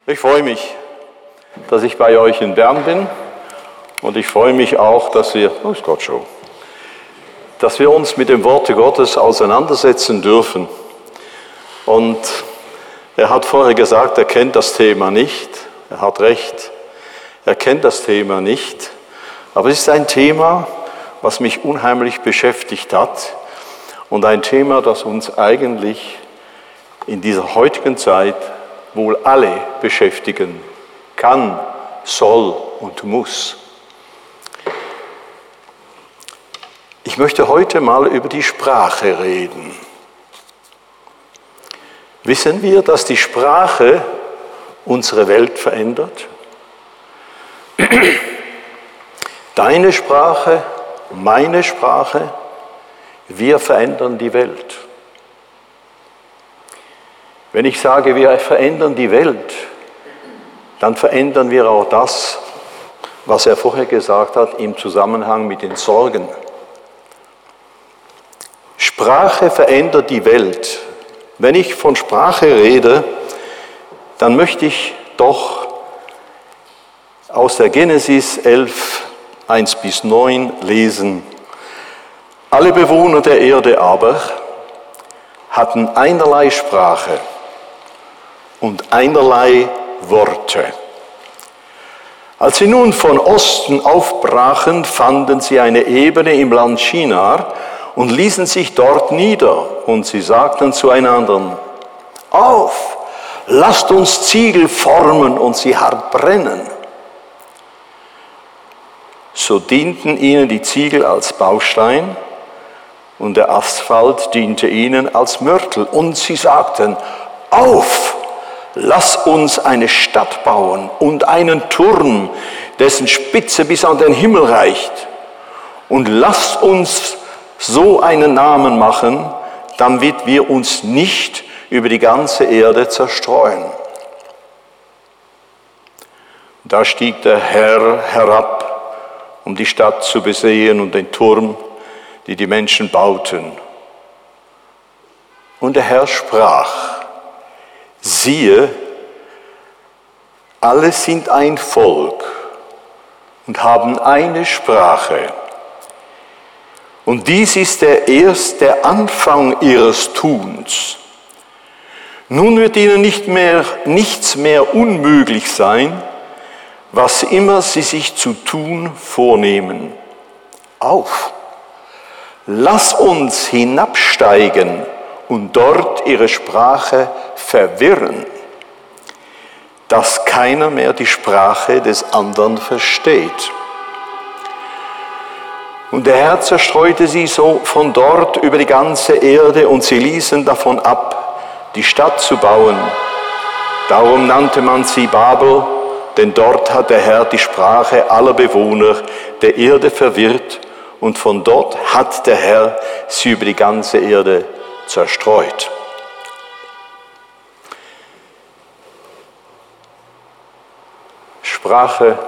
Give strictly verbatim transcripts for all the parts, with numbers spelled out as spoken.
Ich freue mich, dass ich bei euch in Bern bin und ich freue mich auch, dass wir, oh Gott schon, dass wir uns mit dem Wort Gottes auseinandersetzen dürfen. Und er hat vorher gesagt, er kennt das Thema nicht. Er hat recht, er kennt das Thema nicht. Aber es ist ein Thema, was mich unheimlich beschäftigt hat und ein Thema, das uns eigentlich in dieser heutigen Zeit wohl alle beschäftigen kann, soll und muss. Ich möchte heute mal über die Sprache reden. Wissen wir, dass die Sprache unsere Welt verändert? Deine Sprache, meine Sprache, wir verändern die Welt. Wenn ich sage, wir verändern die Welt, dann verändern wir auch das, was er vorher gesagt hat im Zusammenhang mit den Sorgen. Sprache verändert die Welt. Wenn ich von Sprache rede, dann möchte ich doch aus der Genesis elf, eins bis neun lesen. Alle Bewohner der Erde aber hatten einerlei Sprache und einerlei Worte. Als sie nun von Osten aufbrachen, fanden sie eine Ebene im Land Shinar und ließen sich dort nieder. Und sie sagten zueinander: Auf, lasst uns Ziegel formen und sie hart brennen. So dienten ihnen die Ziegel als Baustein und der Asphalt diente ihnen als Mörtel. Und sie sagten: Auf, lass uns eine Stadt bauen und einen Turm, dessen Spitze bis an den Himmel reicht. Und lasst uns so einen Namen machen, damit wir uns nicht über die ganze Erde zerstreuen. Da stieg der Herr herab, um die Stadt zu besehen und den Turm, die die Menschen bauten. Und der Herr sprach: Siehe, alle sind ein Volk und haben eine Sprache. Und dies ist der erste Anfang ihres Tuns. Nun wird ihnen nicht mehr, nichts mehr unmöglich sein, was immer sie sich zu tun vornehmen. Auf, lass uns hinabsteigen und dort ihre Sprache verwirren, dass keiner mehr die Sprache des anderen versteht. Und der Herr zerstreute sie so von dort über die ganze Erde und sie ließen davon ab, die Stadt zu bauen. Darum nannte man sie Babel, denn dort hat der Herr die Sprache aller Bewohner der Erde verwirrt und von dort hat der Herr sie über die ganze Erde zerstreut. Sprache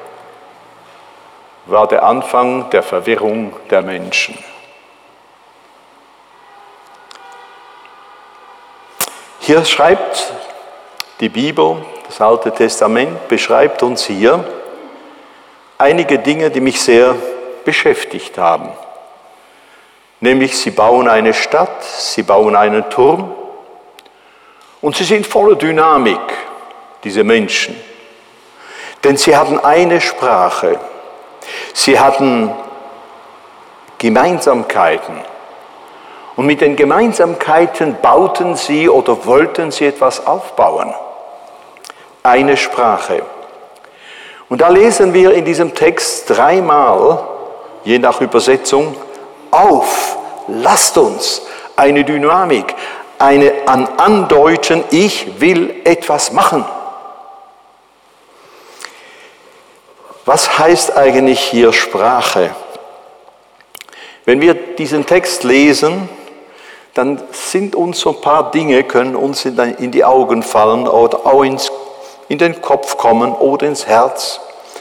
war der Anfang der Verwirrung der Menschen. Hier schreibt die Bibel, das Alte Testament, beschreibt uns hier einige Dinge, die mich sehr beschäftigt haben. Nämlich, sie bauen eine Stadt, sie bauen einen Turm und sie sind voller Dynamik, diese Menschen. Denn sie hatten eine Sprache, sie hatten Gemeinsamkeiten. Und mit den Gemeinsamkeiten bauten sie oder wollten sie etwas aufbauen. Eine Sprache. Und da lesen wir in diesem Text dreimal, je nach Übersetzung, auf, lasst uns, eine Dynamik, eine an Andeuten, ich will etwas machen. Was heißt eigentlich hier Sprache? Wenn wir diesen Text lesen, dann sind uns so ein paar Dinge, können uns in die Augen fallen oder auch ins, in den Kopf kommen oder ins Herz.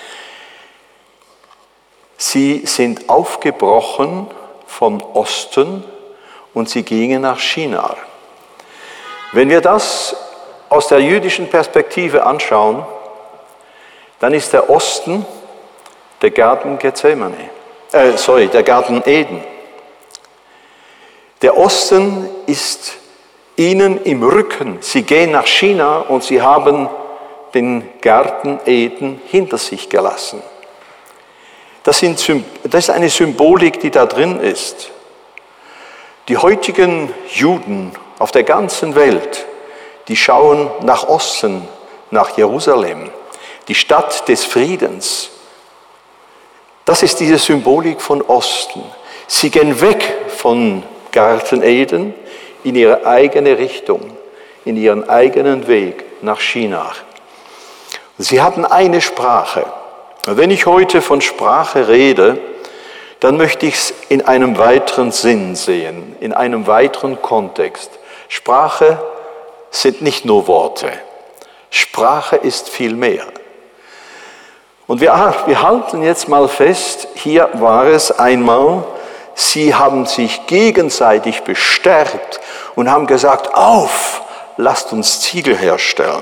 Sie sind aufgebrochen von Osten und sie gingen nach Shinar. Wenn wir das aus der jüdischen Perspektive anschauen, dann ist der Osten der Garten Gethsemane, äh, sorry, der Garten Eden. Der Osten ist ihnen im Rücken. Sie gehen nach China und sie haben den Garten Eden hinter sich gelassen. Das, sind, das ist eine Symbolik, die da drin ist. Die heutigen Juden auf der ganzen Welt, die schauen nach Osten, nach Jerusalem, die Stadt des Friedens. Das ist diese Symbolik von Osten. Sie gehen weg von Garten Eden in ihre eigene Richtung, in ihren eigenen Weg nach China. Sie hatten eine Sprache. Wenn ich heute von Sprache rede, dann möchte ich es in einem weiteren Sinn sehen, in einem weiteren Kontext. Sprache sind nicht nur Worte. Sprache ist viel mehr. Und wir, wir halten jetzt mal fest, hier war es einmal, sie haben sich gegenseitig bestärkt und haben gesagt, auf, lasst uns Ziegel herstellen.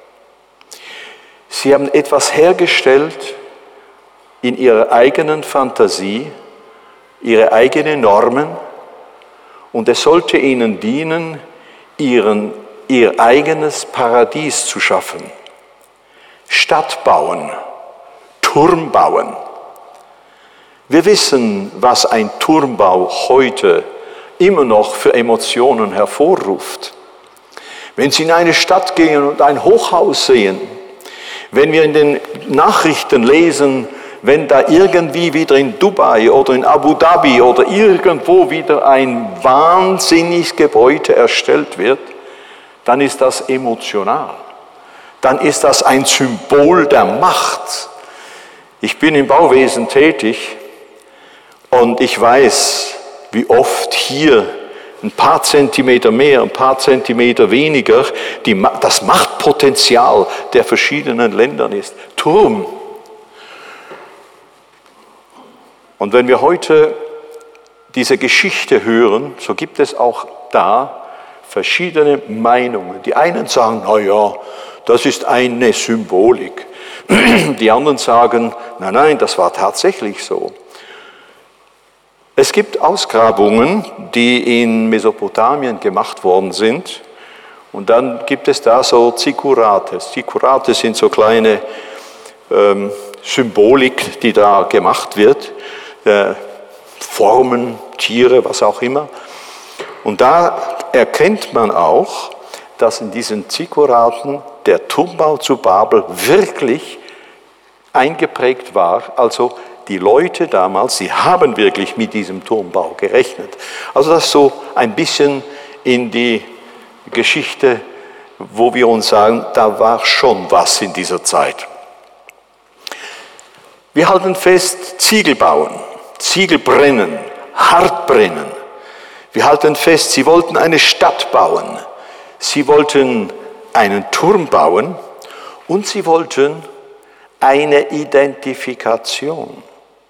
Sie haben etwas hergestellt in ihrer eigenen Fantasie, ihre eigenen Normen, und es sollte ihnen dienen, ihren, ihr eigenes Paradies zu schaffen. Stadt bauen, Turm bauen. Wir wissen, was ein Turmbau heute immer noch für Emotionen hervorruft. Wenn Sie in eine Stadt gehen und ein Hochhaus sehen, wenn wir in den Nachrichten lesen, wenn da irgendwie wieder in Dubai oder in Abu Dhabi oder irgendwo wieder ein wahnsinniges Gebäude erstellt wird, dann ist das emotional. Dann ist das ein Symbol der Macht. Ich bin im Bauwesen tätig und ich weiß, wie oft hier ein paar Zentimeter mehr, ein paar Zentimeter weniger die, das Machtpotenzial der verschiedenen Länder ist. Turm. Und wenn wir heute diese Geschichte hören, so gibt es auch da verschiedene Meinungen. Die einen sagen, na ja, das ist eine Symbolik. Die anderen sagen, nein, nein, das war tatsächlich so. Es gibt Ausgrabungen, die in Mesopotamien gemacht worden sind. Und dann gibt es da so Zikkurates. Zikkurates sind so kleine ähm, Symbolik, die da gemacht wird. Äh, Formen, Tiere, was auch immer. Und da erkennt man auch, dass in diesen Zikkuraten der Turmbau zu Babel wirklich eingeprägt war. Also die Leute damals, sie haben wirklich mit diesem Turmbau gerechnet. Also das ist so ein bisschen in die Geschichte, wo wir uns sagen, da war schon was in dieser Zeit. Wir halten fest, Ziegel bauen, Ziegel brennen, hart brennen. Wir halten fest, sie wollten eine Stadt bauen, sie wollten einen Turm bauen und sie wollten eine Identifikation.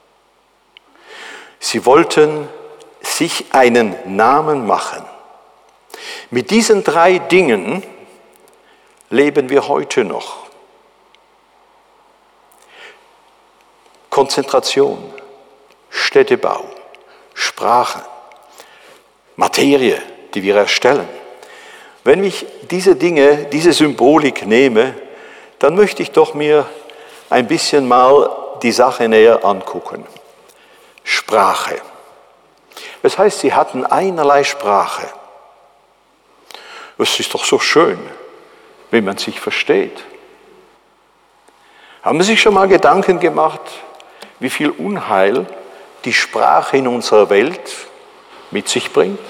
Sie wollten sich einen Namen machen. Mit diesen drei Dingen leben wir heute noch. Konzentration, Städtebau, Sprache, Materie, die wir erstellen. Wenn ich diese Dinge, diese Symbolik nehme, dann möchte ich doch mir ein bisschen mal die Sache näher angucken. Sprache. Das heißt, sie hatten einerlei Sprache. Es ist doch so schön, wenn man sich versteht. Haben Sie sich schon mal Gedanken gemacht, wie viel Unheil die Sprache in unserer Welt mit sich bringt?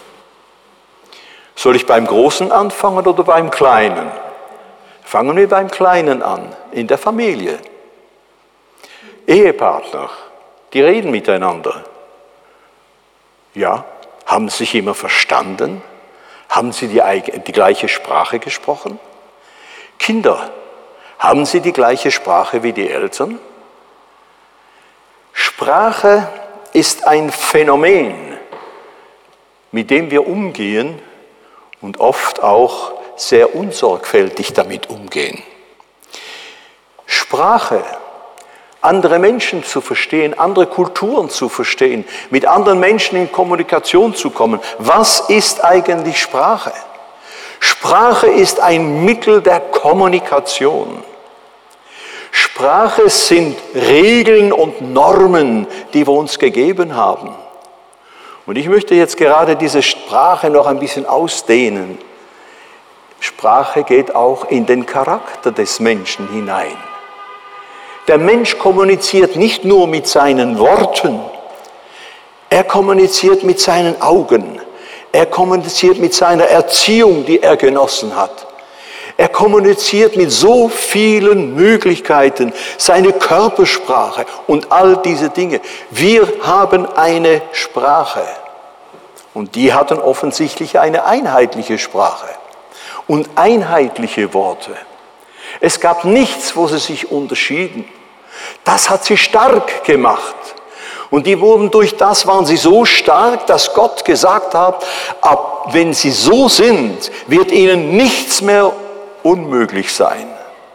Soll ich beim Großen anfangen oder beim Kleinen? Fangen wir beim Kleinen an, in der Familie. Ehepartner, die reden miteinander. Ja, haben sie sich immer verstanden? Haben sie die, die gleiche Sprache gesprochen? Kinder, haben sie die gleiche Sprache wie die Eltern? Sprache ist ein Phänomen, mit dem wir umgehen und oft auch sehr unsorgfältig damit umgehen. Sprache, andere Menschen zu verstehen, andere Kulturen zu verstehen, mit anderen Menschen in Kommunikation zu kommen. Was ist eigentlich Sprache? Sprache ist ein Mittel der Kommunikation. Sprache sind Regeln und Normen, die wir uns gegeben haben. Und ich möchte jetzt gerade diese Sprache noch ein bisschen ausdehnen. Sprache geht auch in den Charakter des Menschen hinein. Der Mensch kommuniziert nicht nur mit seinen Worten, er kommuniziert mit seinen Augen, er kommuniziert mit seiner Erziehung, die er genossen hat. Er kommuniziert mit so vielen Möglichkeiten, seine Körpersprache und all diese Dinge. Wir haben eine Sprache und die hatten offensichtlich eine einheitliche Sprache und einheitliche Worte. Es gab nichts, wo sie sich unterschieden. Das hat sie stark gemacht. Und die wurden durch das, waren sie so stark, dass Gott gesagt hat, ab wenn sie so sind, wird ihnen nichts mehr unmöglich sein.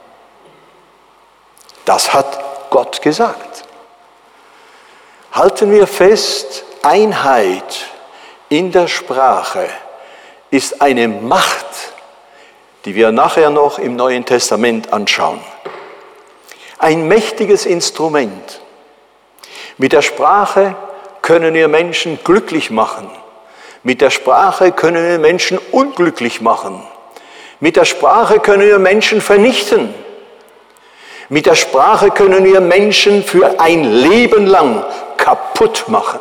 Das hat Gott gesagt. Halten wir fest, Einheit in der Sprache ist eine Macht, die wir nachher noch im Neuen Testament anschauen. Ein mächtiges Instrument. Mit der Sprache können wir Menschen glücklich machen. Mit der Sprache können wir Menschen unglücklich machen. Mit der Sprache können wir Menschen vernichten. Mit der Sprache können wir Menschen für ein Leben lang kaputt machen.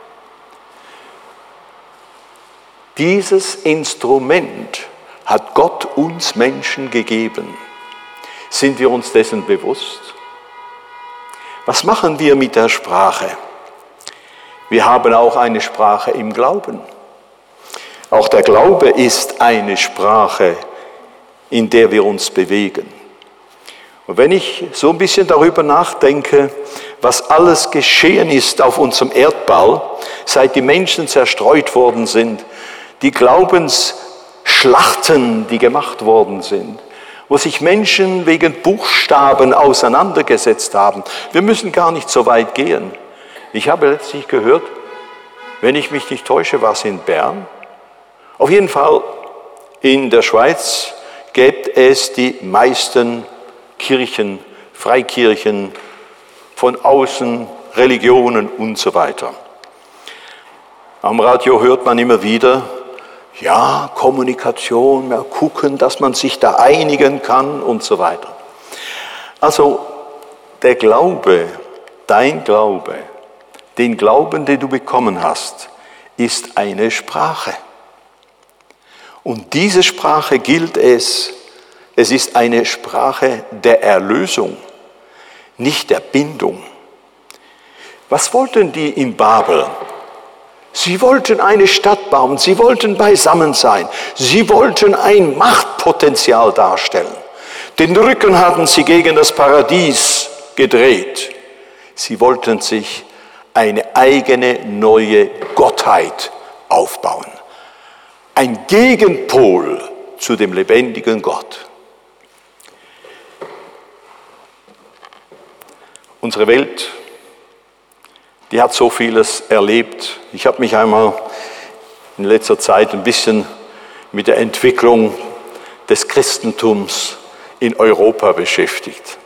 Dieses Instrument hat Gott uns Menschen gegeben. Sind wir uns dessen bewusst? Was machen wir mit der Sprache? Wir haben auch eine Sprache im Glauben. Auch der Glaube ist eine Sprache, in der wir uns bewegen. Und wenn ich so ein bisschen darüber nachdenke, was alles geschehen ist auf unserem Erdball, seit die Menschen zerstreut worden sind, die Glaubensschlachten, die gemacht worden sind, wo sich Menschen wegen Buchstaben auseinandergesetzt haben. Wir müssen gar nicht so weit gehen. Ich habe letztlich gehört, wenn ich mich nicht täusche, war es in Bern. Auf jeden Fall in der Schweiz gibt es die meisten Kirchen, Freikirchen, von außen, Religionen und so weiter. Am Radio hört man immer wieder, ja, Kommunikation, mal gucken, dass man sich da einigen kann und so weiter. Also der Glaube, dein Glaube, den Glauben, den du bekommen hast, ist eine Sprache. Und diese Sprache gilt es, es ist eine Sprache der Erlösung, nicht der Bindung. Was wollten die in Babel? Sie wollten eine Stadt bauen, sie wollten beisammen sein, sie wollten ein Machtpotenzial darstellen. Den Rücken hatten sie gegen das Paradies gedreht. Sie wollten sich eine eigene neue Gottheit aufbauen. Ein Gegenpol zu dem lebendigen Gott. Unsere Welt, die hat so vieles erlebt. Ich habe mich einmal in letzter Zeit ein bisschen mit der Entwicklung des Christentums in Europa beschäftigt.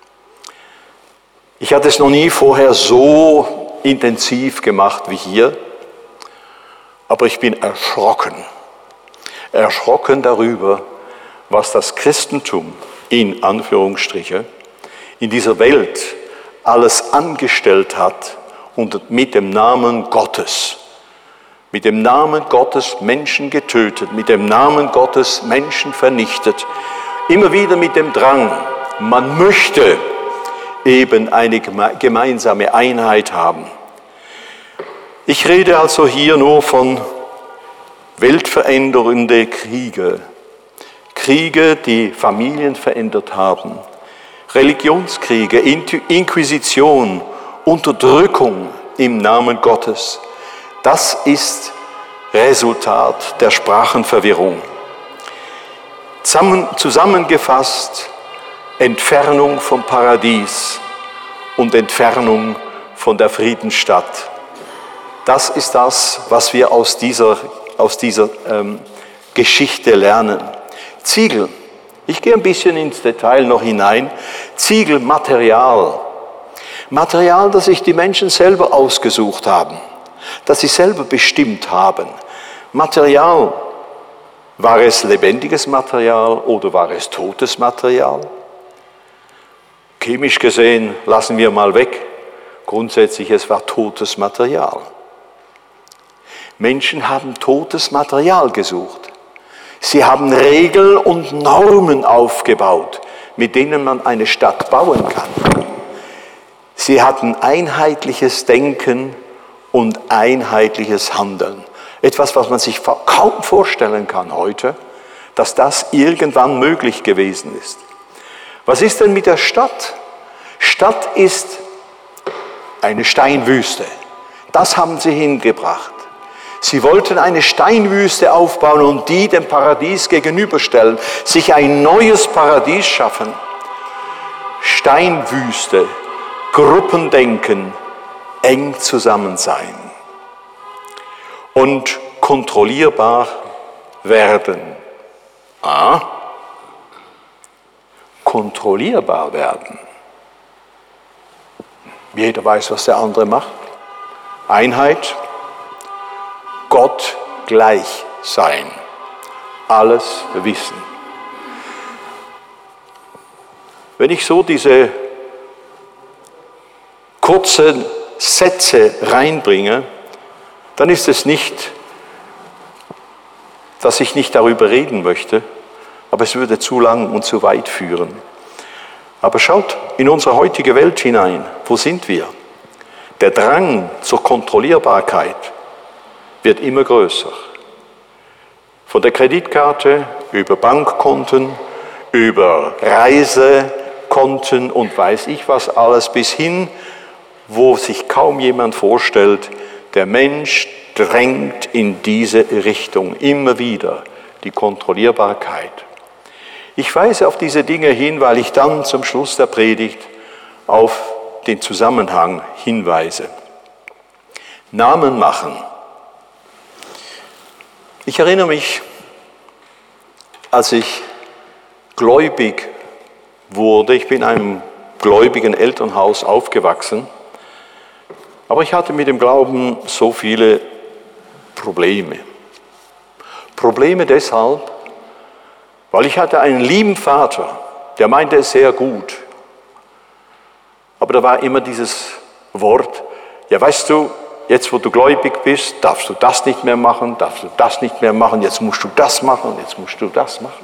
Ich hatte es noch nie vorher so intensiv gemacht wie hier, aber ich bin erschrocken. Erschrocken darüber, was das Christentum in Anführungsstriche in dieser Welt alles angestellt hat und mit dem Namen Gottes, mit dem Namen Gottes Menschen getötet, mit dem Namen Gottes Menschen vernichtet, immer wieder mit dem Drang, man möchte eben eine gemeinsame Einheit haben. Ich rede also hier nur von weltverändernde Kriege, Kriege, die Familien verändert haben, Religionskriege, Inquisition, Unterdrückung im Namen Gottes. Das ist Resultat der Sprachenverwirrung. Zusammengefasst, Entfernung vom Paradies und Entfernung von der Friedensstadt. Das ist das, was wir aus dieser, aus dieser ähm, Geschichte lernen. Ziegel. Ich gehe ein bisschen ins Detail noch hinein. Ziegel, Material. Material, das sich die Menschen selber ausgesucht haben, das sie selber bestimmt haben. Material. War es lebendiges Material oder war es totes Material? Chemisch gesehen lassen wir mal weg. Grundsätzlich, es war totes Material. Menschen haben totes Material gesucht. Sie haben Regeln und Normen aufgebaut, mit denen man eine Stadt bauen kann. Sie hatten einheitliches Denken und einheitliches Handeln. Etwas, was man sich kaum vorstellen kann heute, dass das irgendwann möglich gewesen ist. Was ist denn mit der Stadt? Stadt ist eine Steinwüste. Das haben sie hingebracht. Sie wollten eine Steinwüste aufbauen und die dem Paradies gegenüberstellen, sich ein neues Paradies schaffen. Steinwüste, Gruppendenken, eng zusammen sein und kontrollierbar werden. Ah, kontrollierbar werden. Jeder weiß, was der andere macht. Einheit. Gott gleich sein, alles wissen. Wenn ich so diese kurzen Sätze reinbringe, dann ist es nicht, dass ich nicht darüber reden möchte, aber es würde zu lang und zu weit führen. Aber schaut in unsere heutige Welt hinein, wo sind wir? Der Drang zur Kontrollierbarkeit wird immer größer. Von der Kreditkarte über Bankkonten, über Reisekonten und weiß ich was alles, bis hin, wo sich kaum jemand vorstellt, der Mensch drängt in diese Richtung immer wieder, die Kontrollierbarkeit. Ich weise auf diese Dinge hin, weil ich dann zum Schluss der Predigt auf den Zusammenhang hinweise. Namen machen. Ich erinnere mich, als ich gläubig wurde, ich bin in einem gläubigen Elternhaus aufgewachsen, aber ich hatte mit dem Glauben so viele Probleme. Probleme deshalb, weil ich hatte einen lieben Vater, der meinte es sehr gut, aber da war immer dieses Wort, ja weißt du, jetzt, wo du gläubig bist, darfst du das nicht mehr machen, darfst du das nicht mehr machen, jetzt musst du das machen, jetzt musst du das machen.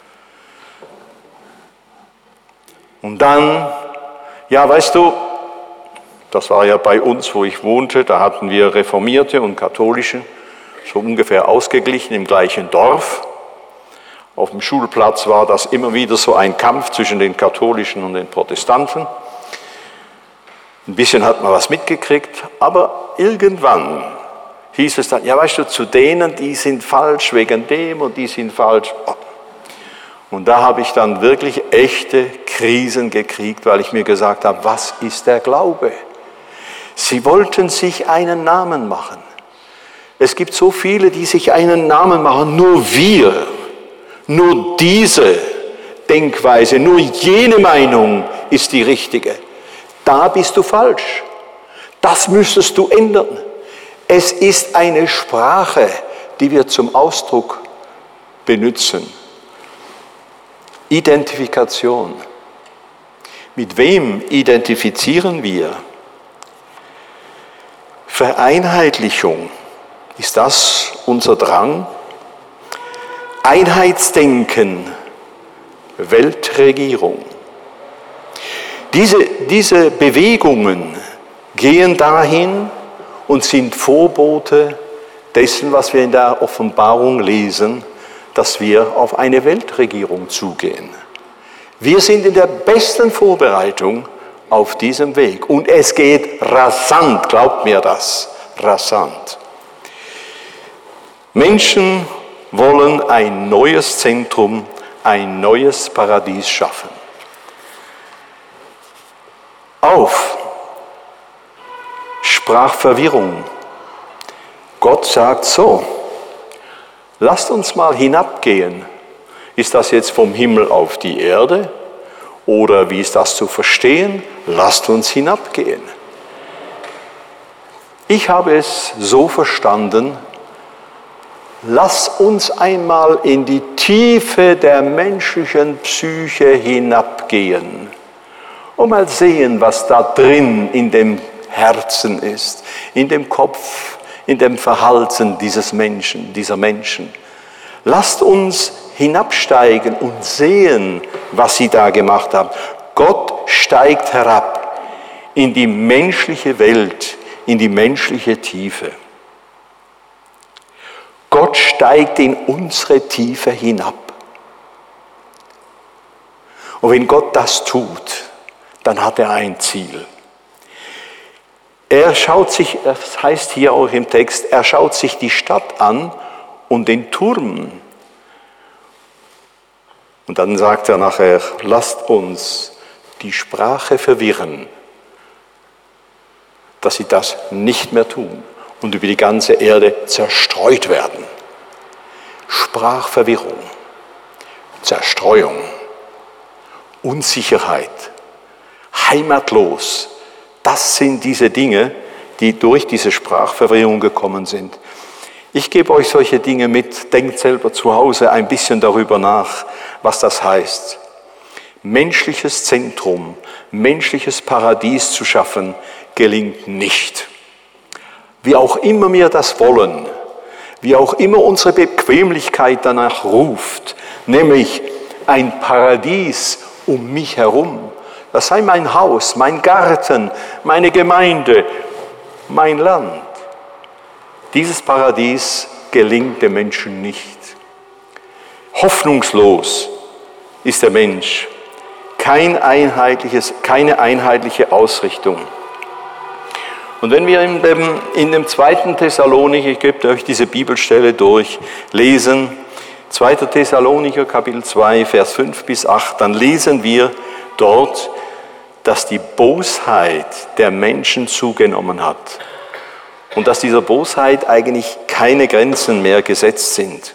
Und dann, ja, weißt du, das war ja bei uns, wo ich wohnte, da hatten wir Reformierte und Katholische, so ungefähr ausgeglichen im gleichen Dorf. Auf dem Schulplatz war das immer wieder so ein Kampf zwischen den Katholischen und den Protestanten. Ein bisschen hat man was mitgekriegt, aber irgendwann hieß es dann, ja weißt du, zu denen, die sind falsch wegen dem und die sind falsch. Und da habe ich dann wirklich echte Krisen gekriegt, weil ich mir gesagt habe, was ist der Glaube? Sie wollten sich einen Namen machen. Es gibt so viele, die sich einen Namen machen, nur wir, nur diese Denkweise, nur jene Meinung ist die richtige. Da bist du falsch. Das müsstest du ändern. Es ist eine Sprache, die wir zum Ausdruck benutzen. Identifikation. Mit wem identifizieren wir? Vereinheitlichung. Ist das unser Drang? Einheitsdenken. Weltregierung. Diese, diese Bewegungen gehen dahin und sind Vorbote dessen, was wir in der Offenbarung lesen, dass wir auf eine Weltregierung zugehen. Wir sind in der besten Vorbereitung auf diesem Weg und es geht rasant, glaubt mir das, rasant. Menschen wollen ein neues Zentrum, ein neues Paradies schaffen. Auf, sprach Verwirrung. Gott sagt so, lasst uns mal hinabgehen. Ist das jetzt vom Himmel auf die Erde? Oder wie ist das zu verstehen? Lasst uns hinabgehen. Ich habe es so verstanden, lass uns einmal in die Tiefe der menschlichen Psyche hinabgehen und mal sehen, was da drin in dem Herzen ist, in dem Kopf, in dem Verhalten dieses Menschen, dieser Menschen. Lasst uns hinabsteigen und sehen, was sie da gemacht haben. Gott steigt herab in die menschliche Welt, in die menschliche Tiefe. Gott steigt in unsere Tiefe hinab. Und wenn Gott das tut, dann hat er ein Ziel. Er schaut sich, das heißt hier auch im Text, er schaut sich die Stadt an und den Turm. Und dann sagt er nachher, lasst uns die Sprache verwirren, dass sie das nicht mehr tun und über die ganze Erde zerstreut werden. Sprachverwirrung, Zerstreuung, Unsicherheit, heimatlos. Das sind diese Dinge, die durch diese Sprachverwirrung gekommen sind. Ich gebe euch solche Dinge mit, denkt selber zu Hause ein bisschen darüber nach, was das heißt. Menschliches Zentrum, menschliches Paradies zu schaffen, gelingt nicht. Wie auch immer wir das wollen, wie auch immer unsere Bequemlichkeit danach ruft, nämlich ein Paradies um mich herum. Das sei mein Haus, mein Garten, meine Gemeinde, mein Land. Dieses Paradies gelingt dem Menschen nicht. Hoffnungslos ist der Mensch. Kein einheitliches, keine einheitliche Ausrichtung. Und wenn wir in dem, in dem zweiten Thessalonicher, ich gebe euch diese Bibelstelle durch, lesen, zweiter Thessalonicher Kapitel zwei, Vers fünf bis acht, dann lesen wir dort, dass die Bosheit der Menschen zugenommen hat und dass dieser Bosheit eigentlich keine Grenzen mehr gesetzt sind.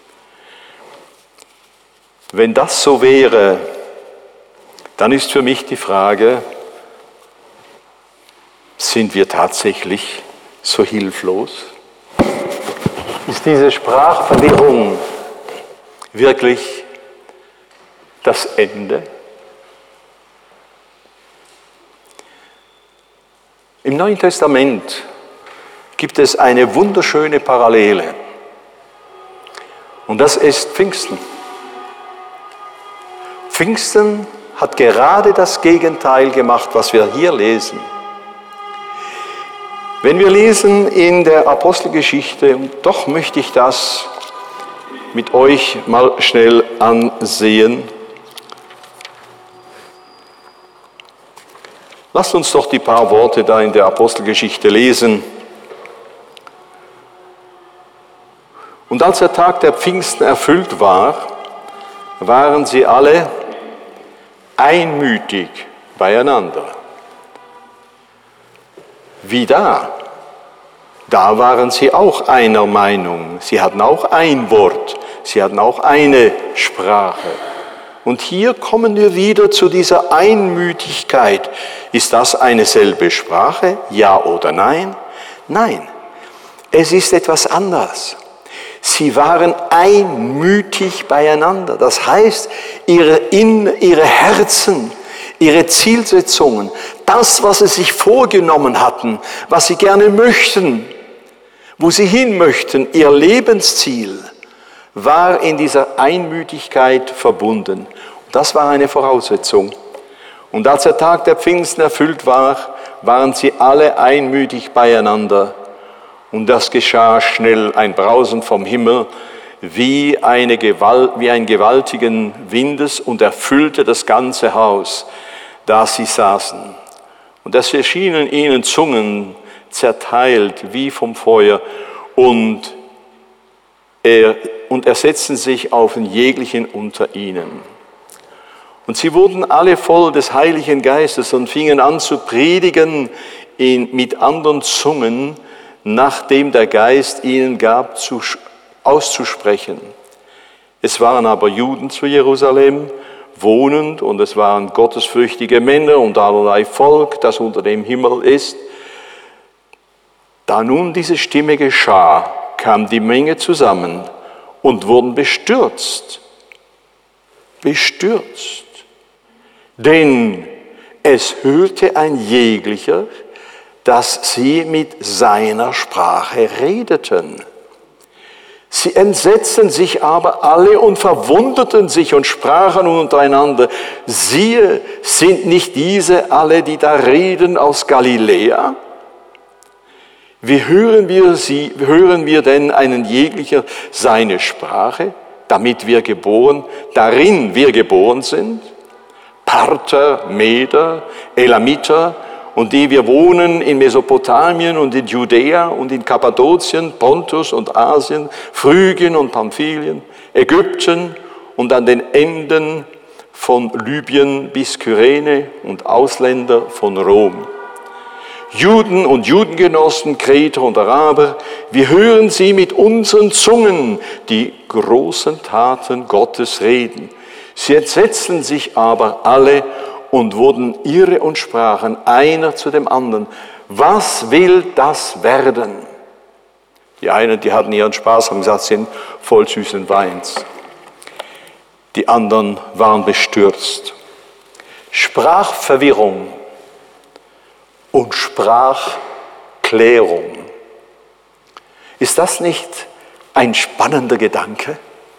Wenn das so wäre, dann ist für mich die Frage, sind wir tatsächlich so hilflos? Ist diese Sprachverwirrung wirklich das Ende? Im Neuen Testament gibt es eine wunderschöne Parallele. Und das ist Pfingsten. Pfingsten hat gerade das Gegenteil gemacht, was wir hier lesen. Wenn wir lesen in der Apostelgeschichte, und doch möchte ich das mit euch mal schnell ansehen. Lasst uns doch die paar Worte da in der Apostelgeschichte lesen. Und als der Tag der Pfingsten erfüllt war, waren sie alle einmütig beieinander. Wie da? Da waren sie auch einer Meinung. Sie hatten auch ein Wort. Sie hatten auch eine Sprache. Und hier kommen wir wieder zu dieser Einmütigkeit. Ist das eine selbe Sprache? Ja oder nein? Nein, es ist etwas anderes. Sie waren einmütig beieinander. Das heißt, ihre, in, ihre Herzen, ihre Zielsetzungen, das, was sie sich vorgenommen hatten, was sie gerne möchten, wo sie hin möchten, ihr Lebensziel, war in dieser Einmütigkeit verbunden. Das war eine Voraussetzung. Und als der Tag der Pfingsten erfüllt war, waren sie alle einmütig beieinander. Und das geschah schnell, ein Brausen vom Himmel, wie, eine Gewalt, wie ein gewaltigen Windes und erfüllte das ganze Haus, da sie saßen. Und es erschienen ihnen Zungen zerteilt wie vom Feuer und er, und ersetzten sich auf jeglichen unter ihnen. Und sie wurden alle voll des Heiligen Geistes und fingen an zu predigen in, mit anderen Zungen, nachdem der Geist ihnen gab, zu, auszusprechen. Es waren aber Juden zu Jerusalem wohnend, und es waren gottesfürchtige Männer und allerlei Volk, das unter dem Himmel ist. Da nun diese Stimme geschah, kam die Menge zusammen und wurden bestürzt. Bestürzt. Denn es hörte ein jeglicher, dass sie mit seiner Sprache redeten. Sie entsetzten sich aber alle und verwunderten sich und sprachen untereinander: Siehe, sind nicht diese alle, die da reden, aus Galiläa? Wie hören wir, sie, hören wir denn einen jeglicher seine Sprache, damit wir geboren, darin wir geboren sind? Parther, Meder, Elamiter, und die wir wohnen in Mesopotamien und in Judäa und in Kappadokien, Pontus und Asien, Phrygien und Pamphylien, Ägypten und an den Enden von Libyen bis Kyrene und Ausländer von Rom. Juden und Judengenossen, Kreter und Araber, wir hören sie mit unseren Zungen die großen Taten Gottes reden. Sie entsetzten sich aber alle und wurden irre und sprachen einer zu dem anderen: Was will das werden? Die einen, die hatten ihren Spaß, haben gesagt, sind voll süßen Weins. Die anderen waren bestürzt. Sprachverwirrung und Sprachklärung. Ist das nicht ein spannender Gedanke?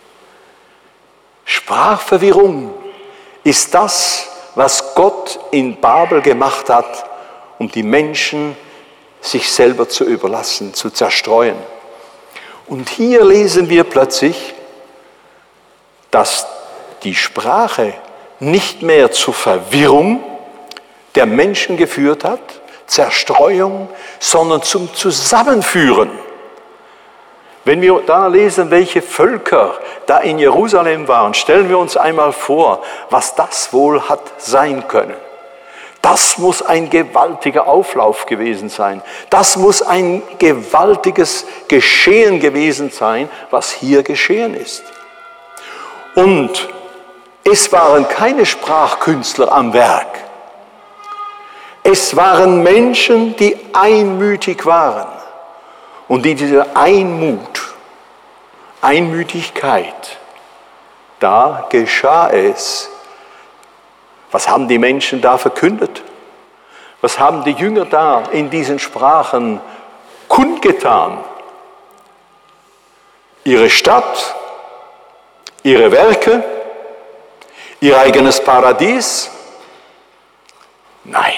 Sprachverwirrung ist das, was Gott in Babel gemacht hat, um die Menschen sich selber zu überlassen, zu zerstreuen. Und hier lesen wir plötzlich, dass die Sprache nicht mehr zur Verwirrung der Menschen geführt hat, Zerstreuung, sondern zum Zusammenführen. Wenn wir da lesen, welche Völker da in Jerusalem waren, stellen wir uns einmal vor, was das wohl hat sein können. Das muss ein gewaltiger Auflauf gewesen sein. Das muss ein gewaltiges Geschehen gewesen sein, was hier geschehen ist. Und es waren keine Sprachkünstler am Werk. Es waren Menschen, die einmütig waren. Und in dieser Einmut, Einmütigkeit, da geschah es. Was haben die Menschen da verkündet? Was haben die Jünger da in diesen Sprachen kundgetan? Ihre Stadt, ihre Werke, ihr eigenes Paradies? Nein.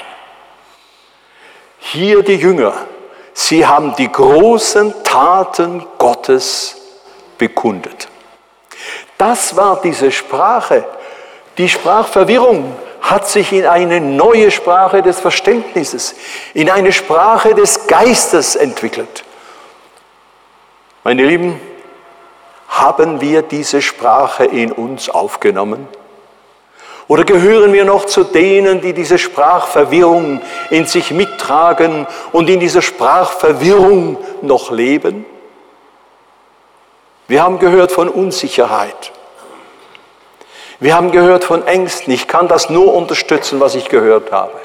Hier die Jünger. Sie haben die großen Taten Gottes bekundet. Das war diese Sprache. Die Sprachverwirrung hat sich in eine neue Sprache des Verständnisses, in eine Sprache des Geistes entwickelt. Meine Lieben, haben wir diese Sprache in uns aufgenommen? Oder gehören wir noch zu denen, die diese Sprachverwirrung in sich mittragen und in dieser Sprachverwirrung noch leben? Wir haben gehört von Unsicherheit. Wir haben gehört von Ängsten. Ich kann das nur unterstützen, was ich gehört habe.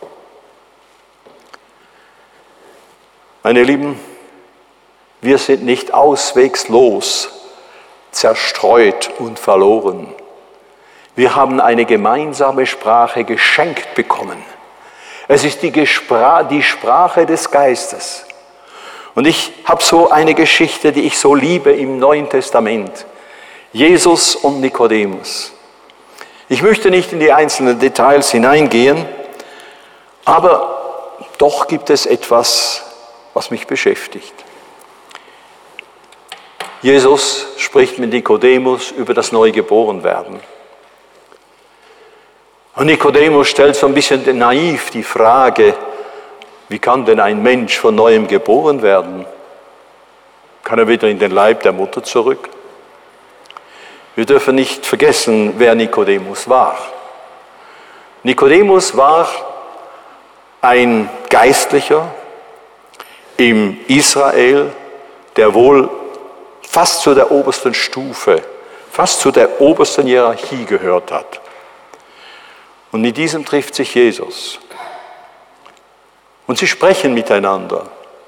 Meine Lieben, wir sind nicht auswegslos zerstreut und verloren. Wir haben eine gemeinsame Sprache geschenkt bekommen. Es ist die, Gespra- die Sprache des Geistes. Und ich habe so eine Geschichte, die ich so liebe im Neuen Testament. Jesus und Nikodemus. Ich möchte nicht in die einzelnen Details hineingehen, aber doch gibt es etwas, was mich beschäftigt. Jesus spricht mit Nikodemus über das Neugeborenwerden. Und Nikodemus stellt so ein bisschen naiv die Frage, wie kann denn ein Mensch von Neuem geboren werden? kann er wieder in den Leib der Mutter zurück. Wir dürfen nicht vergessen, wer Nikodemus war. Nikodemus war ein Geistlicher im Israel, der wohl fast zu der obersten Stufe, fast zu der obersten Hierarchie gehört hat. Und mit diesem trifft sich Jesus. Und sie sprechen miteinander.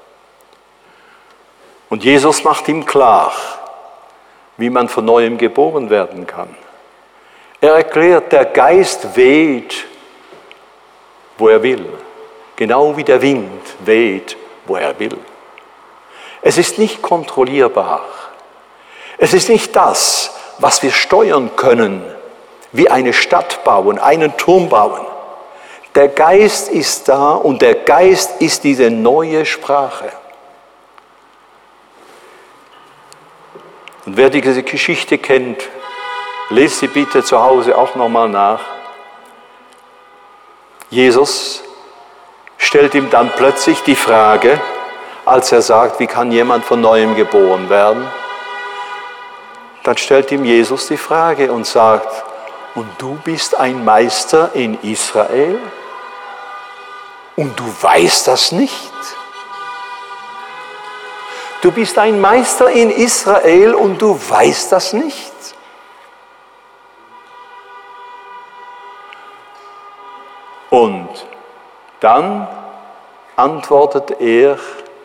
Und Jesus macht ihm klar, wie man von Neuem geboren werden kann. Er erklärt, der Geist weht, wo er will. Genau wie der Wind weht, wo er will. Es ist nicht kontrollierbar. Es ist nicht das, was wir steuern können, wie eine Stadt bauen, einen Turm bauen. Der Geist ist da und der Geist ist diese neue Sprache. Und wer diese Geschichte kennt, lest sie bitte zu Hause auch nochmal nach. Jesus stellt ihm dann plötzlich die Frage, als er sagt, wie kann jemand von Neuem geboren werden? Dann stellt ihm Jesus die Frage und sagt, und du bist ein Meister in Israel? Und du weißt das nicht? Du bist ein Meister in Israel und du weißt das nicht? Und dann antwortet er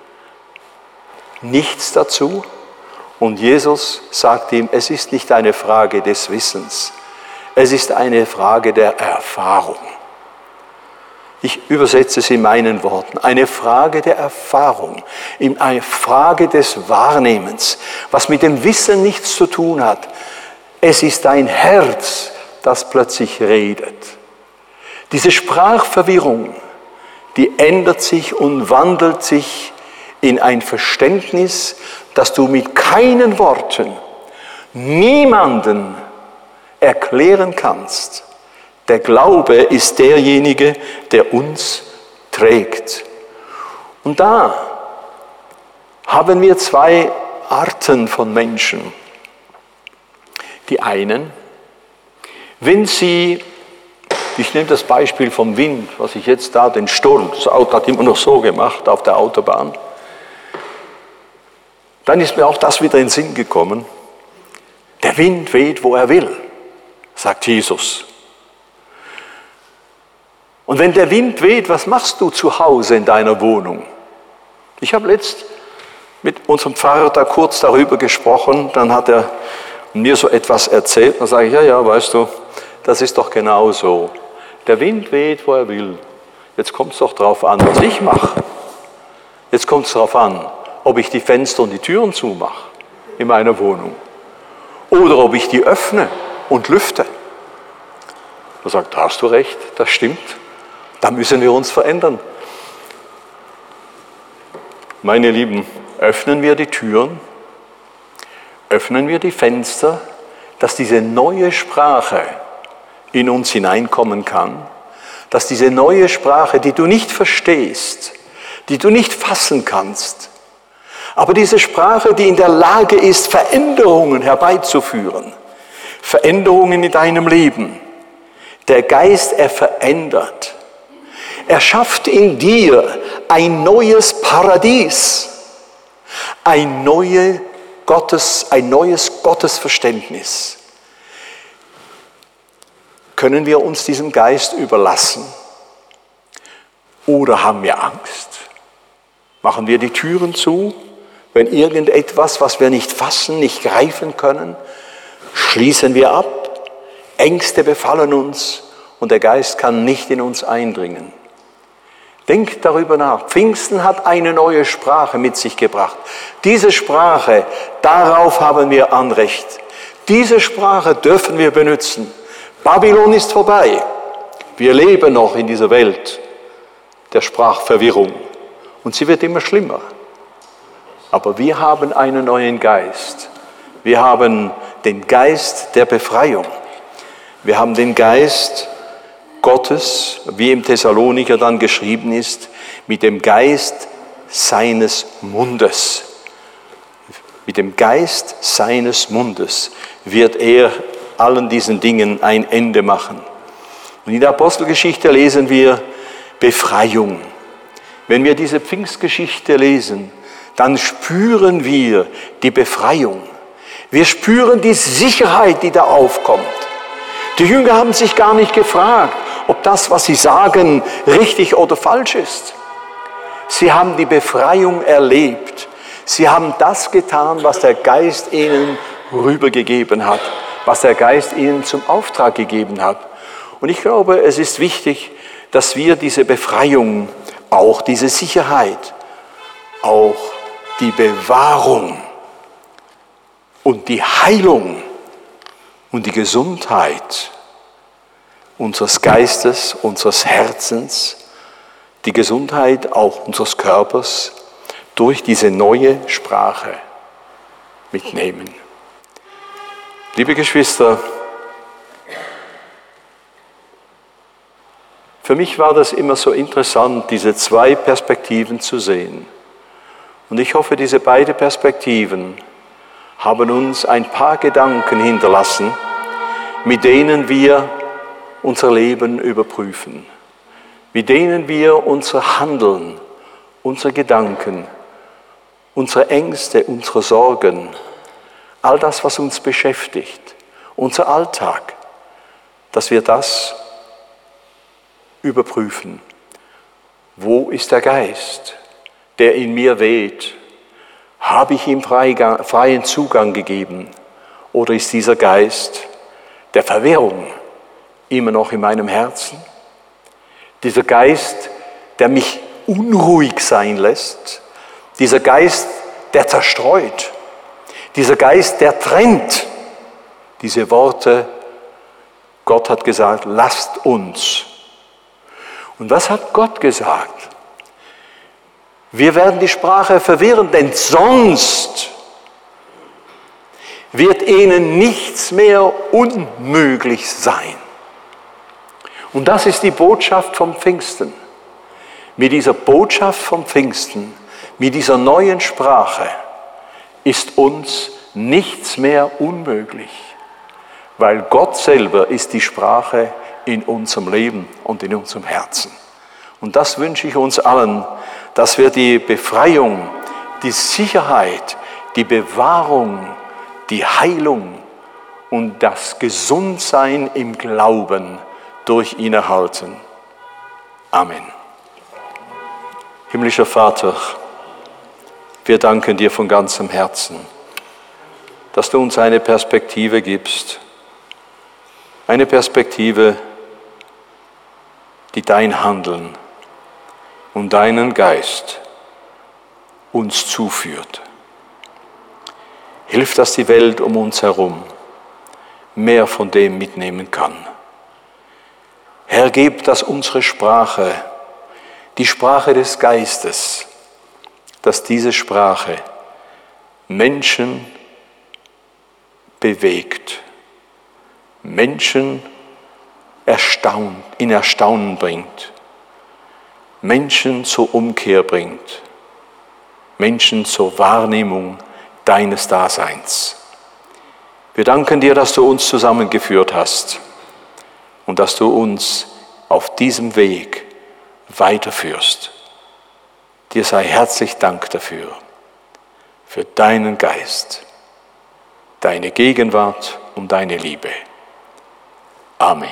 nichts dazu und Jesus sagt ihm, es ist nicht eine Frage des Wissens, es ist eine Frage der Erfahrung. Ich übersetze es in meinen Worten. Eine Frage der Erfahrung, eine Frage des Wahrnehmens, was mit dem Wissen nichts zu tun hat. Es ist dein Herz, das plötzlich redet. Diese Sprachverwirrung, die ändert sich und wandelt sich in ein Verständnis, das du mit keinen Worten niemanden erklären kannst. Der Glaube ist derjenige, der uns trägt. Und da haben wir zwei Arten von Menschen. Die einen, wenn sie, ich nehme das Beispiel vom Wind, was ich jetzt da, den Sturm, das Auto hat immer noch so gemacht auf der Autobahn, dann ist mir auch das wieder in den Sinn gekommen. Der Wind weht, wo er will, sagt Jesus. Und wenn der Wind weht, was machst du zu Hause in deiner Wohnung? Ich habe letzt mit unserem Pfarrer da kurz darüber gesprochen, dann hat er mir so etwas erzählt, dann sage ich, ja, ja, weißt du, das ist doch genau so. Der Wind weht, wo er will. Jetzt kommt es doch drauf an, was ich mache. Jetzt kommt es darauf an, ob ich die Fenster und die Türen zumache in meiner Wohnung oder ob ich die öffne und lüfte. Er sagt, da hast du recht, das stimmt. Da müssen wir uns verändern. Meine Lieben, öffnen wir die Türen, öffnen wir die Fenster, dass diese neue Sprache in uns hineinkommen kann, dass diese neue Sprache, die du nicht verstehst, die du nicht fassen kannst, aber diese Sprache, die in der Lage ist, Veränderungen herbeizuführen, Veränderungen in deinem Leben. Der Geist, er verändert. Er schafft in dir ein neues Paradies, ein, neue Gottes, ein neues Gottesverständnis. Können wir uns diesem Geist überlassen? Oder haben wir Angst? Machen wir die Türen zu, wenn irgendetwas, was wir nicht fassen, nicht greifen können, schließen wir ab, Ängste befallen uns und der Geist kann nicht in uns eindringen. Denkt darüber nach. Pfingsten hat eine neue Sprache mit sich gebracht. Diese Sprache, darauf haben wir Anrecht. Diese Sprache dürfen wir benutzen. Babylon ist vorbei. Wir leben noch in dieser Welt der Sprachverwirrung. Und sie wird immer schlimmer. Aber wir haben einen neuen Geist. Wir haben den Geist der Befreiung. Wir haben den Geist Gottes, wie im Thessalonicher dann geschrieben ist, mit dem Geist seines Mundes. Mit dem Geist seines Mundes wird er allen diesen Dingen ein Ende machen. Und in der Apostelgeschichte lesen wir Befreiung. Wenn wir diese Pfingstgeschichte lesen, dann spüren wir die Befreiung. Wir spüren die Sicherheit, die da aufkommt. Die Jünger haben sich gar nicht gefragt, ob das, was sie sagen, richtig oder falsch ist. Sie haben die Befreiung erlebt. Sie haben das getan, was der Geist ihnen rübergegeben hat, was der Geist ihnen zum Auftrag gegeben hat. Und ich glaube, es ist wichtig, dass wir diese Befreiung, auch diese Sicherheit, auch die Bewahrung und die Heilung und die Gesundheit unseres Geistes, unseres Herzens, die Gesundheit auch unseres Körpers durch diese neue Sprache mitnehmen. Liebe Geschwister, für mich war das immer so interessant, diese zwei Perspektiven zu sehen. Und ich hoffe, diese beiden Perspektiven haben uns ein paar Gedanken hinterlassen, mit denen wir unser Leben überprüfen, mit denen wir unser Handeln, unsere Gedanken, unsere Ängste, unsere Sorgen, all das, was uns beschäftigt, unser Alltag, dass wir das überprüfen. Wo ist der Geist, der in mir weht? Habe ich ihm freien Zugang gegeben? Oder ist dieser Geist der Verwirrung immer noch in meinem Herzen? Dieser Geist, der mich unruhig sein lässt? Dieser Geist, der zerstreut? Dieser Geist, der trennt? Diese Worte, Gott hat gesagt, lasst uns. Und was hat Gott gesagt? Wir werden die Sprache verwirren, denn sonst wird ihnen nichts mehr unmöglich sein. Und das ist die Botschaft vom Pfingsten. Mit dieser Botschaft vom Pfingsten, mit dieser neuen Sprache, ist uns nichts mehr unmöglich, weil Gott selber ist die Sprache in unserem Leben und in unserem Herzen. Und das wünsche ich uns allen, dass wir die Befreiung, die Sicherheit, die Bewahrung, die Heilung und das Gesundsein im Glauben durch ihn erhalten. Amen. Himmlischer Vater, wir danken dir von ganzem Herzen, dass du uns eine Perspektive gibst, eine Perspektive, die dein Handeln und deinen Geist uns zuführt. Hilf, dass die Welt um uns herum mehr von dem mitnehmen kann. Herr, gib, dass unsere Sprache, die Sprache des Geistes, dass diese Sprache Menschen bewegt, Menschen erstaunt, in Erstaunen bringt, Menschen zur Umkehr bringt, Menschen zur Wahrnehmung deines Daseins. Wir danken dir, dass du uns zusammengeführt hast und dass du uns auf diesem Weg weiterführst. Dir sei herzlich Dank dafür, für deinen Geist, deine Gegenwart und deine Liebe. Amen.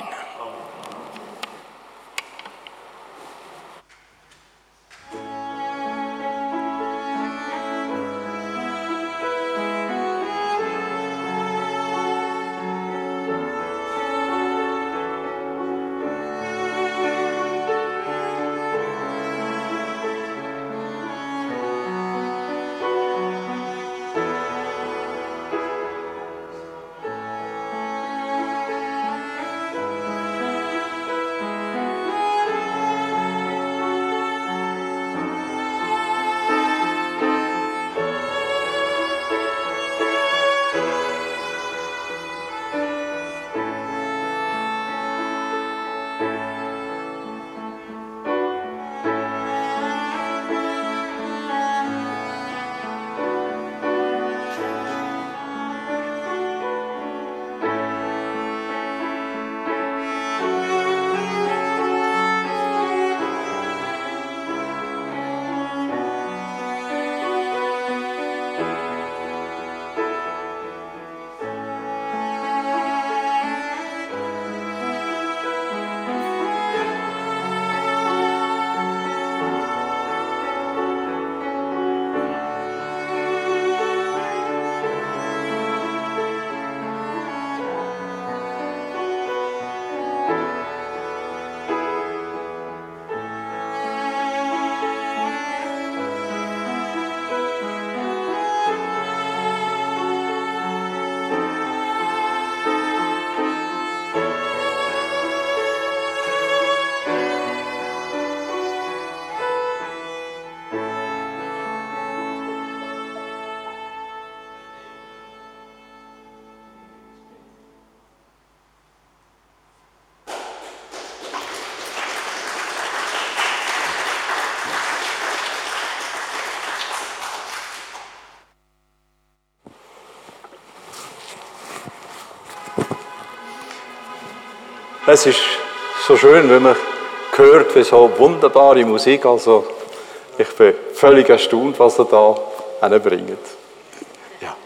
es ist so schön, wenn man hört, wie so wunderbare Musik, also ich bin völlig erstaunt, was er da hinbringt. Ja.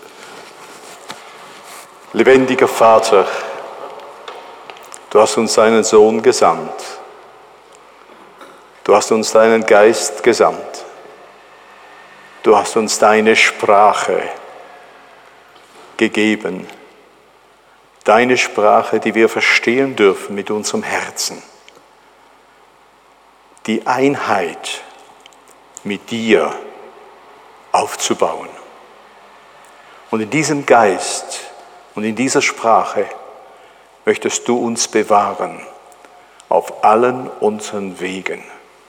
Lebendiger Vater, du hast uns deinen Sohn gesandt. Du hast uns deinen Geist gesandt. Du hast uns deine Sprache gegeben. Deine Sprache, die wir verstehen dürfen mit unserem Herzen. Die Einheit mit dir aufzubauen. Und in diesem Geist und in dieser Sprache möchtest du uns bewahren auf allen unseren Wegen.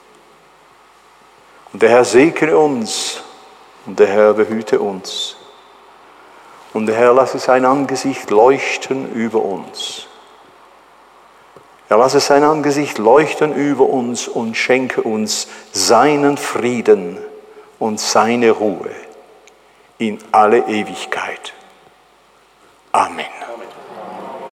Und der Herr segne uns und der Herr behüte uns. Und der Herr lasse sein Angesicht leuchten über uns. Er lasse sein Angesicht leuchten über uns und schenke uns seinen Frieden und seine Ruhe in alle Ewigkeit. Amen.